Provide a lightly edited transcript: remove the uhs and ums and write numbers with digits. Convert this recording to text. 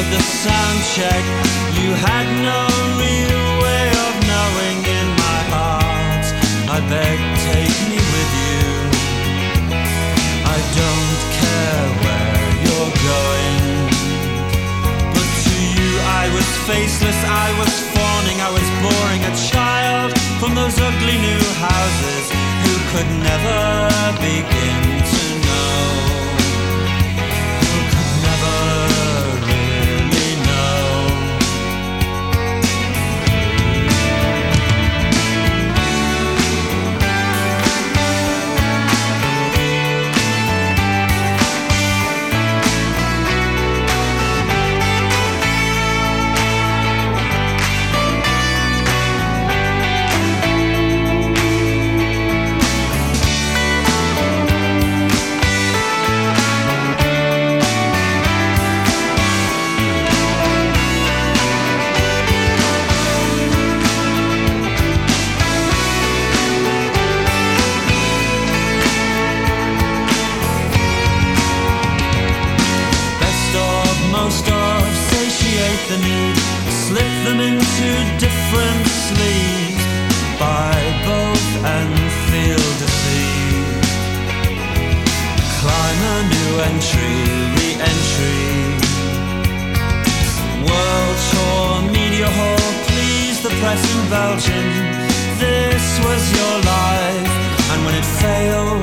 the sound check. You had no real way of knowing in my heart. I beg, take me with you. I don't care where you're going, but to you I was faceless, I was fawning, I was boring, a child from those ugly new houses who could never begin to know, who could never really know. The need, slip them into different sleeves, buy both and feel deceived, climb a new entry, re-entry, world tour, media hall, please the press in Belgium, this was your life, and when it failed